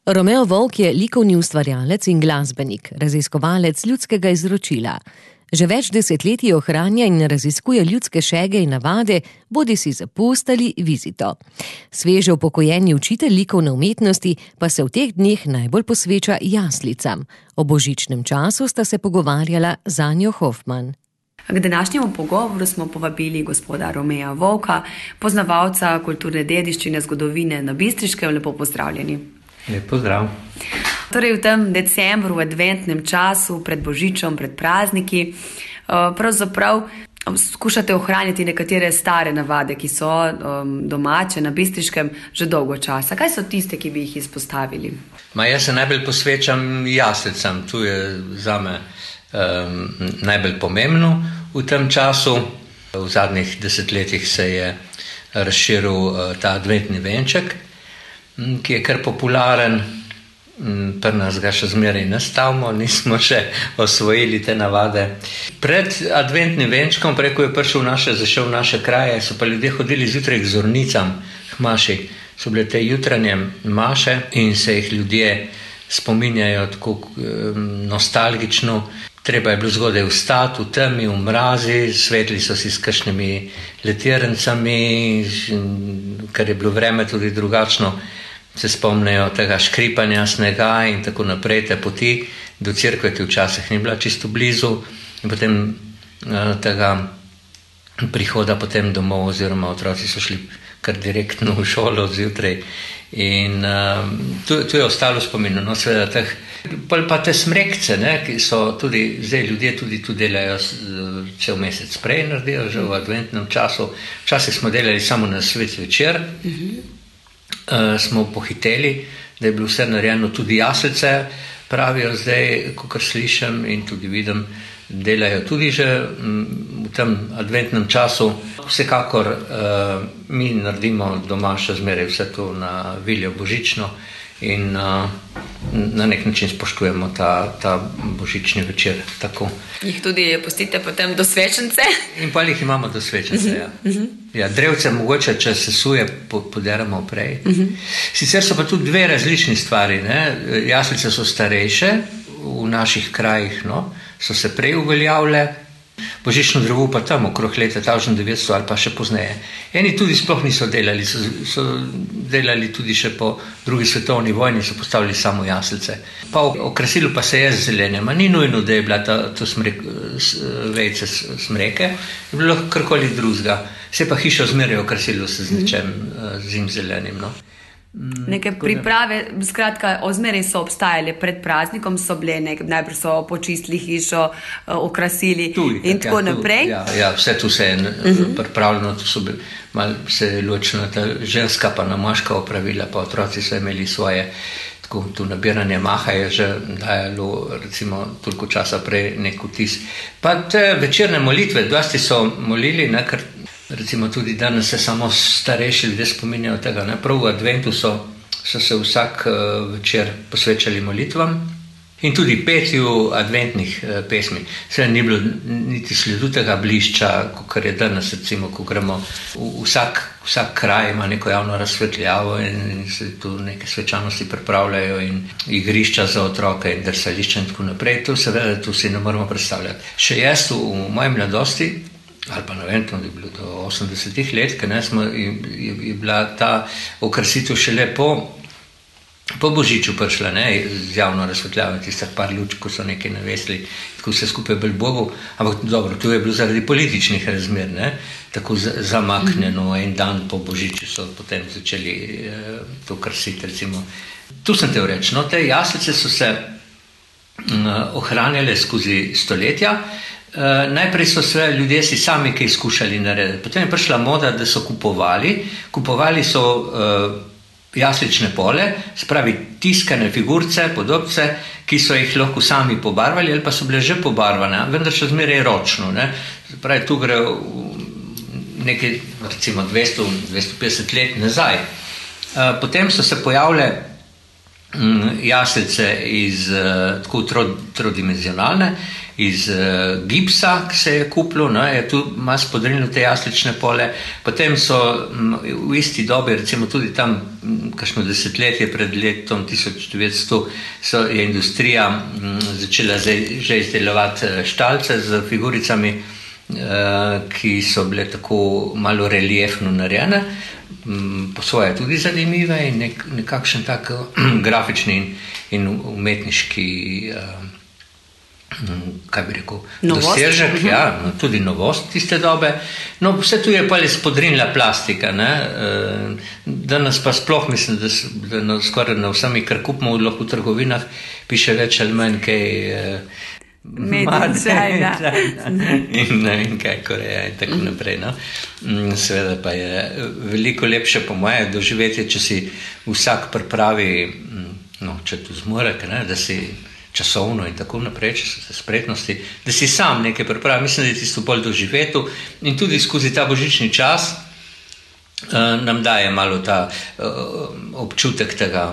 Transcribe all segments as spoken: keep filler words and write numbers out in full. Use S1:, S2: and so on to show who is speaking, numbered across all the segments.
S1: Romeo Volk je likovni ustvarjalec in glasbenik, raziskovalec ljudskega izročila. Že več desetletij ohranja in raziskuje ljudske šege in navade, bodisi za pust ali vizito. Sveže upokojeni učitelj likovne umetnosti pa se v teh dneh najbolj posveča jaslicam. O božičnem času sta se pogovarjala z Anjo Hoffman.
S2: K današnjemu pogovoru smo povabili gospoda Romea Volka, poznavalca kulturne dediščine, zgodovine na Bistriškem. Lepo pozdravljeni.
S3: Lep pozdrav.
S2: Torej v tem decembru, v adventnem času, pred božičem, pred prazniki, pravzaprav skušate ohraniti nekatere stare navade, ki so domače na Bistriškem že dolgo časa. Kaj so tiste, ki bi jih izpostavili?
S3: Ma jaz se najbolj posvečam jaslicam. Tu je zame um, najbolj pomembno v tem času. V zadnjih desetletjih se je razširil uh, ta adventni venček, ki je kar popularen. Pri nas ga še zmeraj ne stavimo, nismo še osvojili te navade. Pred adventnim venčkom, preko je prišel v naše, zašel v naše kraje, so pa ljudje hodili zjutraj k zornicam, k maši. So bile te jutranje maše in se jih ljudje spominjajo tako nostalgično. Treba je bilo zgodaj vstati v temi, v mrazi, svetli so si s kakšnimi letirnicami, ker je bilo vreme tudi drugačno. Se spomnejo tega škripanja snega in tako naprej, te poti do cerkve, ki včasih ni bila čisto blizu, in potem tega prihoda potem domov, oziroma otroci so šli kar direktno v šolo zjutraj. In uh, tu, tu je ostalo spominu, no, seveda teh, pa, pa te smrekce, ne, ki so tudi, zdaj ljudje tudi tu delajo cel mesec prej, naredijo že v adventnem času. Včasih smo delali samo na svet večer, uh-huh. Uh, smo pohiteli, da je bilo vse narejeno, tudi jaslice, pravijo zdaj, kakor slišim in tudi vidim, delajo tudi že v tem adventnem času. Vsekakor uh, mi naredimo doma še zmeraj vse to na viljo božično in uh, na nek način spoštujemo ta, ta božični večer. Tako.
S2: Jih tudi pustite potem do svečence?
S3: In pa jih imamo do svečence, uh-huh. ja. Uh-huh. Ja, drevce mogoče, če se suje, poderamo prej. Uh-huh. Sicer so pa tudi dve različni stvari, ne. Jaslice so starejše, v naših krajih, no, so se prej uveljavile. Božično drevo pa tam okrog leta tisoč devetsto ali pa še pozneje. Eni tudi sploh niso delali, so, so delali tudi še po drugi svetovni vojni, so postavili samo jaslice. Pa okrasilo pa se je z zelenjem, ni nujno, da je bila ta, to smrek, vejce smreke, je bilo karkoli drugega. Se pa hišo zmeraj okrasilo se z nečem zim zelenim, no.
S2: Neke priprave, skratka, ozmeraj so obstajali pred praznikom, so bile nekaj, najprej so počistili hišo, okrasili Tuj, in tako ja, naprej.
S3: Ja, ja, vse tu se je uh-huh. pripravljeno, tu so bili, malo se je ločila ta ženska pa na moška opravila, pa otroci so imeli svoje, tako tu nabiranje maha je že dajalo recimo toliko časa prej nek vtis. Pa te večerne molitve, dosti so molili, ne, ker recimo tudi danes se samo starejši ljudje spominjajo tega, ne? Prav v adventu so, so se vsak uh, večer posvečali molitvam in tudi petju adventnih uh, pesmi. Seveda ni bilo niti sledu tega blišča, kar je danes, recimo, ko gremo v vsak, vsak kraj ima neko javno razsvetljavo in, in se tu neke svečanosti pripravljajo in igrišča za otroke in drsališča in tako naprej. To seveda tu si ne moramo predstavljati. Še jaz v, v moji mladosti, ali pa ne vem, to je bilo do osemdesetih let, ker ne smo, je, je bila ta okrasitev šele po, po božiču prišla, ne, z javno razsvetljavo, tistih par luč, ko so nekaj navesli, tako vse skupaj bolj Bogu, ampak dobro, to je bilo zaradi političnih razmer, ne, tako zamaknjeno, en dan po božiču so potem začeli eh, to krasiti, recimo. Tu sem te vreč, no, te jaslice so se eh, ohranjale skozi stoletja. Uh, najprej so se ljudje si sami kaj skušali narediti. Potem je prišla moda, da so kupovali. Kupovali so uh, jaslične pole, spravi tiskane figurce, podobce, ki so jih lahko sami pobarvali ali pa so bile že pobarvane, vendar še zmeraj ročno. Ne? Spravi, tu gre nekaj, recimo dvesto do dvesto petdeset let nazaj. Uh, potem so se pojavile um, jaslice iz uh, tako trod, trodimenzionalne, iz uh, gipsa, ki se je kupilo, no, je tu malo spodrinilo te jaslične pole. Potem so m, v isti dobi, recimo tudi tam, m, kakšno desetletje pred letom tisoč devetsto, so, je industrija m, začela zdaj, že izdelovati štalce z figuricami, uh, ki so bile tako malo reliefno narejene, m, po svoje tudi zanimive in nek, nekakšen tak grafični in, in umetniški uh, kaj bi rekel, dosežek, uh-huh. ja, no, tudi novost tiste dobe. No, vse tu je pa le spodrinila plastika, ne. Danes pa sploh mislim, da, da na, skoraj na vsemi, kar kupimo v trgovinah, piše več ali manj kaj
S2: medicina
S3: in ne vem kaj Koreja in tako naprej. No. Seveda pa je veliko lepše po moje doživetje, če si vsak pripravi, no, če tu zmore, ne, da si časovno in tako naprej, če so spretnosti, da si sam nekaj pripravi. Mislim, da je tisto bolj doživeto in tudi skozi ta božični čas uh, nam daje malo ta uh, občutek tega,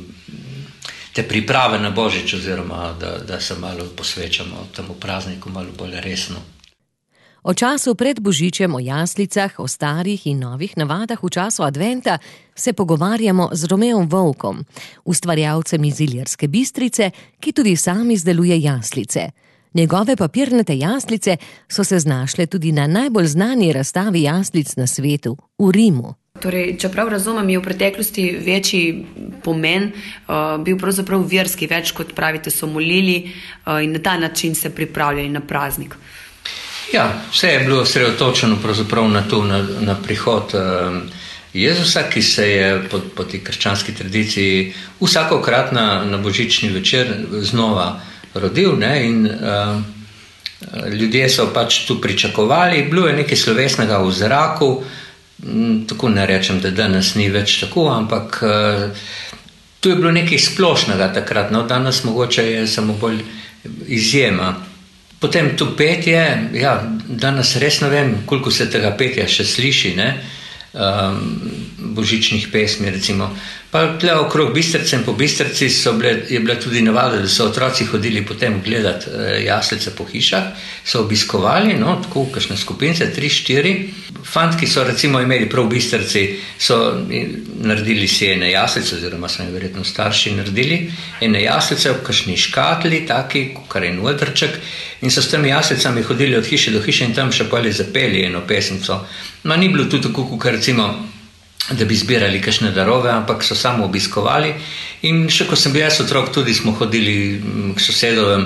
S3: te priprave na Božič oziroma, da, da se malo posvečamo temu prazniku malo bolj resno.
S1: O času pred Božičem, o jaslicah, o starih in novih navadah v času adventa se pogovarjamo z Romeom Volkom, ustvarjalcem iz Ilirske Bistrice, ki tudi sam izdeluje jaslice. Njegove papirnate jaslice so se znašle tudi na najbolj znani razstavi jaslic na svetu, v Rimu.
S2: Torej, čeprav razumem, je v preteklosti večji pomen uh, bil pravzaprav verski, več kot pravite so molili uh, in na ta način se pripravljali na praznik.
S3: Ja, vse je bilo sredotočeno pravzaprav na to, na, na prihod uh, Jezusa, ki se je po, po tej krščanski tradiciji vsakokrat na, na božični večer znova rodil, ne, in uh, ljudje so pač tu pričakovali, bilo je nekaj slovesnega v zraku, m, tako ne rečem, da danes ni več tako, ampak uh, tu je bilo nekaj splošnega takrat, no, danes mogoče je samo bolj izjema. Potem tu petje, ja, danes res ne vem, koliko se tega petja še sliši, ne, um, božičnih pesmi recimo. Pa tle okrog Bistrice in po Bistrici so bile, je bila tudi navada, da so otroci hodili potem gledati uh, jaslice po hišah, so obiskovali, no, tako kakšne skupince, tri, štiri. Fantki so recimo imeli prav v Bistrici, so naredili si ene jaslice, oziroma so jim verjetno starši naredili, ene jaslice v kakšni škatli, taki, kar je odrček, in so s temi jaslicami hodili od hiše do hiše in tam še poli zapeli eno pesmico. No, ni bilo tudi tako, kot recimo, da bi zbirali kakšne darove, ampak so samo obiskovali. In še ko sem bil jaz otrok, tudi smo hodili k sosedovem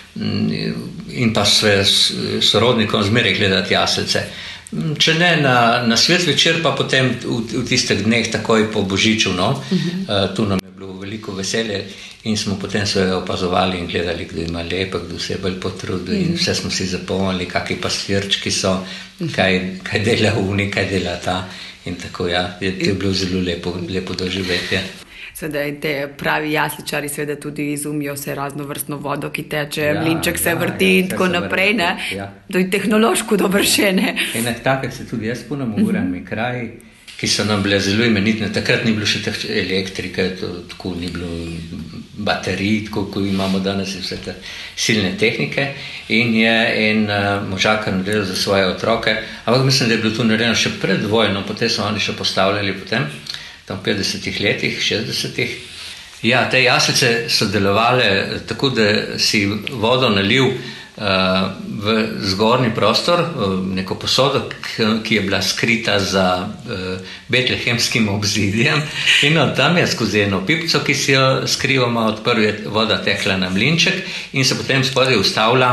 S3: in pa s sorodnikom zmeraj gledati jaslice. Če ne na, na svet večer, pa potem v, v tistih dneh takoj po Božiču, no, uh-huh. uh, tu nam je bilo veliko veselje in smo potem se opazovali in gledali, kdo ima lepo, kdo se je bolj potrudil uh-huh. in vse smo si zapomnili, kakvi pastirčki so, kaj, kaj dela uni, kaj dela ta in tako, ja, je, je bilo zelo lepo, lepo doživetje.
S2: Seveda te pravi jasličari seveda tudi izumijo se razno vrstno vodo, ki teče, ja, mlinček se ja, vrti ja, in tako naprej, ne? Ja. To je tehnološko dovršene.
S3: Enak takrat se tudi jaz punem urami uh-huh. kraji, ki so nam bile zelo imenitne. Takrat ni bilo še teh elektrike, to, tako ni bilo baterij, tako kot imamo danes in vse te silne tehnike. In je en uh, možakar naredil za svoje otroke, ampak mislim, da je bilo to narejeno še pred vojno, potem so oni še postavljali potem, tam v petdesetih letih, šestdesetih. Ja, te jaslice so delovale tako, da si vodo nalil uh, v zgornji prostor, uh, neko posodo, ki je bila skrita za uh, betlehemskim obzidjem in od tam je skozi eno pipco, ki si jo skrivamo, odprl je voda tekla na mlinček in se potem spodaj ustavila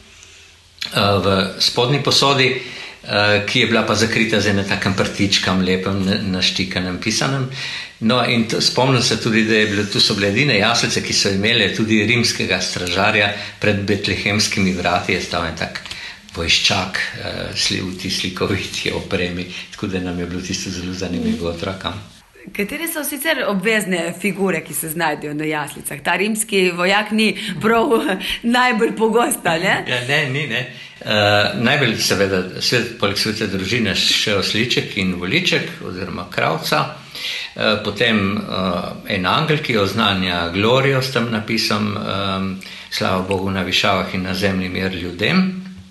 S3: uh, v spodnji posodi, ki je bila pa zakrita z enem takem prtičkam, lepem, naštikanem, pisanem. No, in to, spomnim se tudi, da je bilo, tu so bile edine jaslice, ki so imele tudi rimskega stražarja pred betlehemskimi vrati, je stal en tak vojščak uh, v ti slikoviti opremi, tako da nam je bilo tisto zelo zanimivo otrokom.
S2: Katere so sicer obvezne figure, ki se znajdejo na jaslicah? Ta rimski vojak ni prav najbolj pogosta, ne?
S3: Ja, ne, ni, ne. Uh, najbolj seveda, svet, poleg svete družine še osliček in voliček, oziroma kravca. potem en angel, ki oznanja glorijo s tem napisom, slava Bogu na višavah in na zemlji mir ljudem,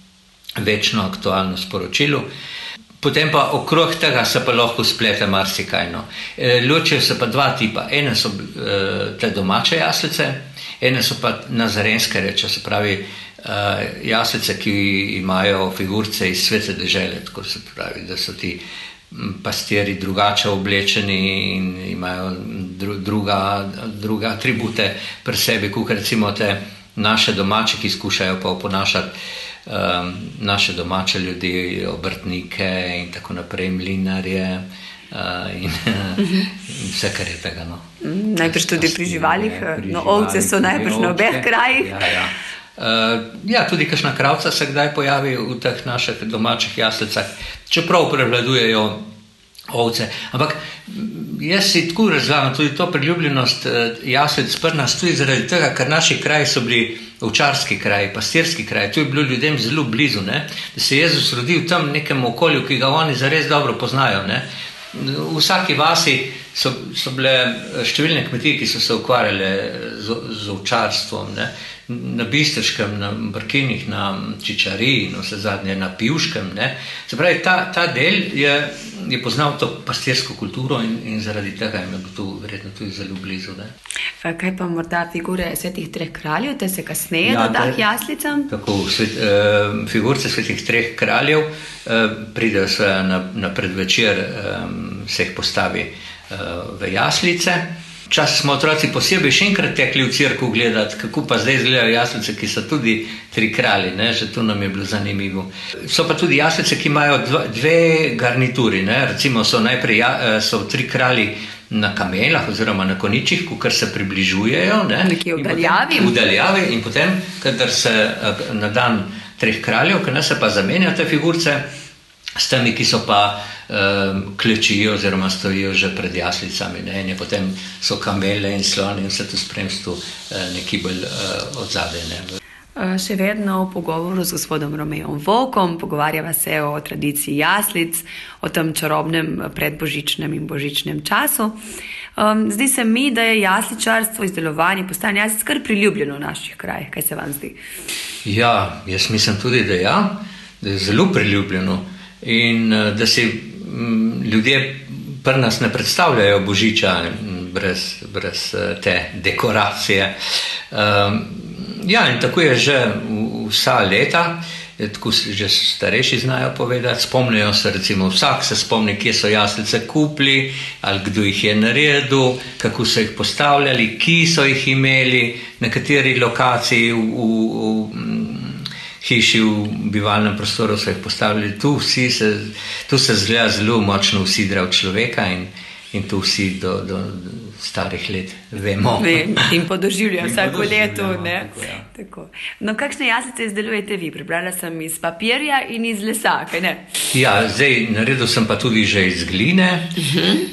S3: večno aktualno sporočilo. Potem pa okrog tega se pa lahko splete marsikaj. No. Ločijo se pa dva tipa. Ene so te domače jaslice, ene so pa nazarenske reče, se pravi jaslice, ki imajo figurce iz svete dežele, tako se pravi, da so ti pastiri drugače oblečeni in imajo druga, druga atribute pri sebi, kot recimo te naše domače, ki skušajo pa oponašati Um, naše domače ljudi, obrtnike in tako naprej, mlinarje uh, in, in vse, kar je tega. No.
S2: Najprej tudi pri živalih, pri no ovce so najprej na obeh krajih.
S3: Ja, ja. Uh, ja, tudi kakšna kravca se kdaj pojavi v teh naših domačih jaslicah, čeprav prevladujejo ovce. Ampak jaz si tako razlagam tudi to priljubljenost jaslic pri nas tudi zaradi tega, ker naši kraji so bili ovčarski kraji, pastirski kraji, to je bilo ljudem zelo blizu, ne? Da se je Jezus rodil tam nekem okolju, ki ga oni zares dobro poznajo. Ne? V vsaki vasi so, so bile številne kmetije, ki so se ukvarjale z, z ovčarstvom, ne? Na Bistriškem, na Brkinih, na Čičariji in vse zadnje na Pivškem. Ne? Se pravi, ta, ta del je, je poznal to pastirsko kulturo in, in zaradi tega je me tu verjetno tudi zelo blizu. Ne?
S2: Kaj pa morda figure svetih treh kraljev, te se kasneje ja, dodah jaslicam?
S3: Tako, svet, eh, figurce svetih treh kraljev eh, pridejo sve na, na predvečer, eh, se jih postavi eh, v jaslice. Včasih smo otroci posebej še enkrat tekli v cirku gledati, kako pa zdaj izgledajo jaslice, ki so tudi tri kralji, ne? Že to nam je bilo zanimivo. So pa tudi jaslice, ki imajo dva, dve garnituri, ne? Recimo so najprej so tri kralji na kamelah oziroma na koničih, kar se približujejo. Ne?
S2: Nekje v daljavi.
S3: V daljavi in potem, kadar se na dan treh kraljev, ker ne se pa zamenjajo te figurce s temi, ki so pa um, klečijo oziroma stojijo že pred jaslicami. Ne? In potem so kamele in sloni in vse to spremstvo uh, nekaj bolj uh, odzadej. Ne?
S2: Še vedno v pogovoru z gospodom Romejom Volkom pogovarjava se o tradiciji jaslic, o tem čarobnem predbožičnem in božičnem času. Um, zdi se mi, da je jasličarstvo, izdelovanje, postajanje jaslic kar priljubljeno v naših krajih. Kaj se vam zdi?
S3: Ja, jaz mislim tudi, da ja, da je zelo priljubljeno in da si m, ljudje pri nas ne predstavljajo božiča brez, brez te dekoracije. Um, Ja, in tako je že vsa leta, tako že starejši znajo povedati, spomnijo se recimo, vsak se spomni, kje so jaslice kupili, ali kdo jih je naredil, kako so jih postavljali, ki so jih imeli, na kateri lokaciji v, v, v hiši, v bivalnem prostoru so jih postavili. Tu, vsi se, tu se zgleda zelo močno usidra v človeka in, in tu vsi do, do starih let vemo.
S2: In podoživljajo vsako leto. Ne?
S3: Tako, ja.
S2: Tako. No, kakšne jaslice izdelujete vi? Prebrala sem iz papirja in iz lesa, kaj ne?
S3: Ja, zdaj naredil sem pa tudi že iz gline. Uh-huh.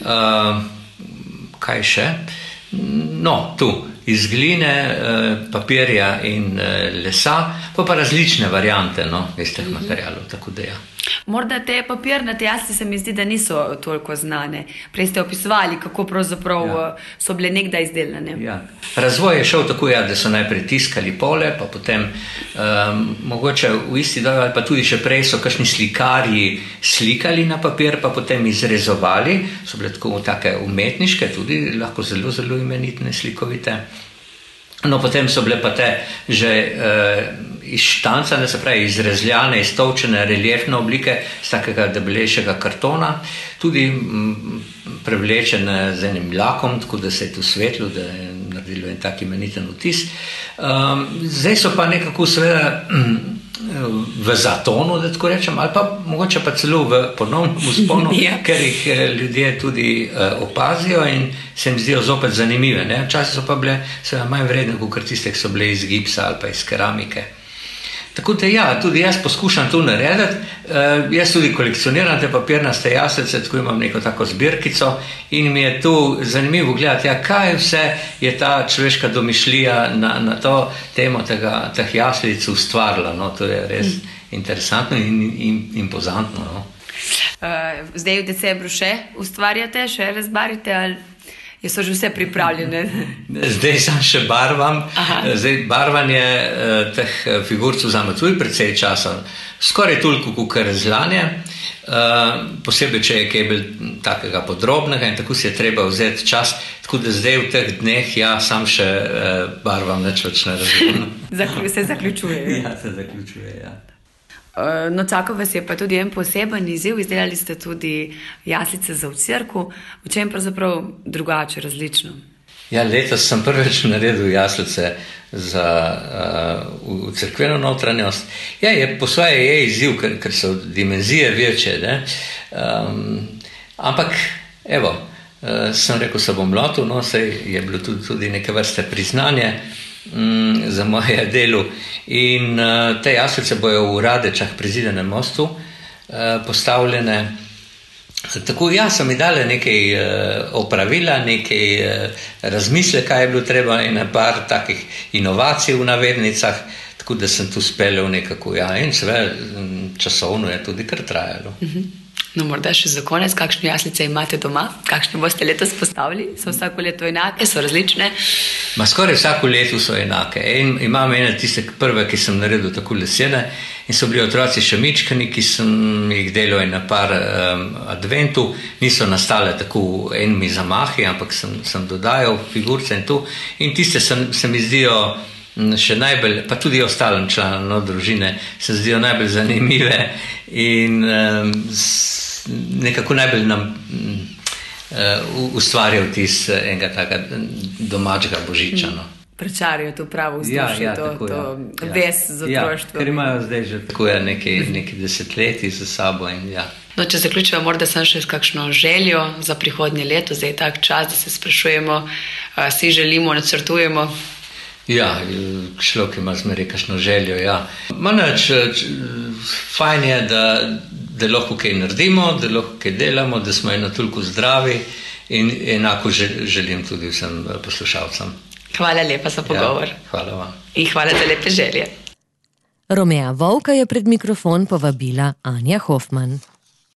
S3: Uh, kaj še? No, tu, iz gline, uh, papirja in uh, lesa, pa pa različne variante, no, iz teh uh-huh. materialov, tako da ja.
S2: Morda te papirnate jaslice se mi zdi, da niso toliko znane. Prej ste opisovali, kako pravzaprav ja. so bile nekdaj izdelane.
S3: Ja. Razvoj je šel tako, ja, da so najprej tiskali pole, pa potem um, mogoče v isti dobi ali pa tudi še prej so kakšni slikarji slikali na papir, pa potem izrezovali. So bile tako take umetniške, tudi lahko zelo, zelo imenitne, slikovite. No, potem so bile pa te že uh, izštancane, se pravi izrezljane, iztovčene reliefne oblike z takega debelejšega kartona, tudi m, prevlečene z enim lakom, tako da se je tu svetlo, da je naredilo en tak imeniten vtis. Um, zdaj so pa nekako seveda v zatonu, da tako rečem, ali pa mogoče pa celo v ponovnem vzponu, yeah. ker jih ljudje tudi uh, opazijo in se jim zdijo zopet zanimive. Ne? Včasih so pa bile seveda manj vredne, kot tiste, ki so bile iz gipsa ali pa iz keramike. Tako da ja, tudi jaz poskušam to narediti. Uh, jaz tudi kolekcioniram te papirnaste jaslice, tako imam neko tako zbirkico in mi je tu zanimivo gledati, ja, kaj vse je ta človeška domišljija na, na to temo tega, teh jaslic ustvarila. No? To je res mm. interesantno in, in impozantno. No?
S2: Uh, zdaj v decembru še ustvarjate, še razbarite ali so že vse pripravljene?
S3: Zdaj sem še barvam. Zdaj barvanje uh, teh figurcev vzame tudi precej časa. Skoraj toliko, kot razlanje. Uh, posebej, če je kaj bolj takega podrobnega in tako si je treba vzeti čas. Tako da zdaj v teh dneh ja, sam še uh, barvam neč več ne razumem.
S2: Se zaključuje.
S3: Ja, se zaključuje, ja.
S2: No, čakal vas je pa tudi en poseben izziv, izdelali ste tudi jaslice za v cerku. V čem pravzaprav drugače, različno?
S3: Ja, letos sem prvič naredil jaslice za uh, v cerkveno notranjost. Ja, je, po svoje je izziv, ker, ker so dimenzije večje, ne? Um, ampak, evo, uh, sem rekel, se bom lotil, no, sej je bilo tudi, tudi neke vrste priznanje za moje delo in uh, te jaslice bojo v Radečah pri Zidanem mostu uh, postavljene. Tako ja, so mi dali nekaj uh, opravila, nekaj uh, razmisleka je bilo treba in par takih inovacij v navednicah, tako da sem tu speljal nekako, ja, in seveda časovno je tudi kar trajalo.
S2: Uh-huh. No, morda še za konec, kakšne jaslice imate doma? Kakšne boste letos postavili? So vsako leto enake, so različne?
S3: Ma skoraj vsako leto so enake. In imam ene tiste prve, ki sem naredil tako lesene in so bili otroci še mičkani, ki sem jih delal na par um, adventu. Niso nastale tako enimi zamahi, ampak sem, sem dodajal figurce in tu. In tiste se, se mi zdijo še najbolj, pa tudi ostalim članom no, družine, se zdijo najbolj zanimive in um, nekako najbolj nam um, uh, ustvarjajo tis enega taka domačega božiča. No.
S2: Prečarijo to pravo vzdušje, ja, ja, to, to ja, ves z otroštvom.
S3: Ja, ker imajo zdaj že tako ja, nekaj, nekaj desetletij za sabo. In, ja.
S2: No, če zaključujem, morda sem še s kakšno željo za prihodnje leto, zdaj je tak čas, da se sprašujemo, uh, si želimo, načrtujemo.
S3: Ja, človek ima zmeraj kakšno željo, ja. Manač, fajn je, da, da lahko kaj naredimo, da lahko kaj delamo, da smo eno toliko zdravi in enako želim tudi vsem poslušalcem.
S2: Hvala lepa za pogovor.
S3: Ja, hvala vam.
S2: In hvala za lepe želje.
S1: Romea Vovka je pred mikrofon povabila Anja Hofman.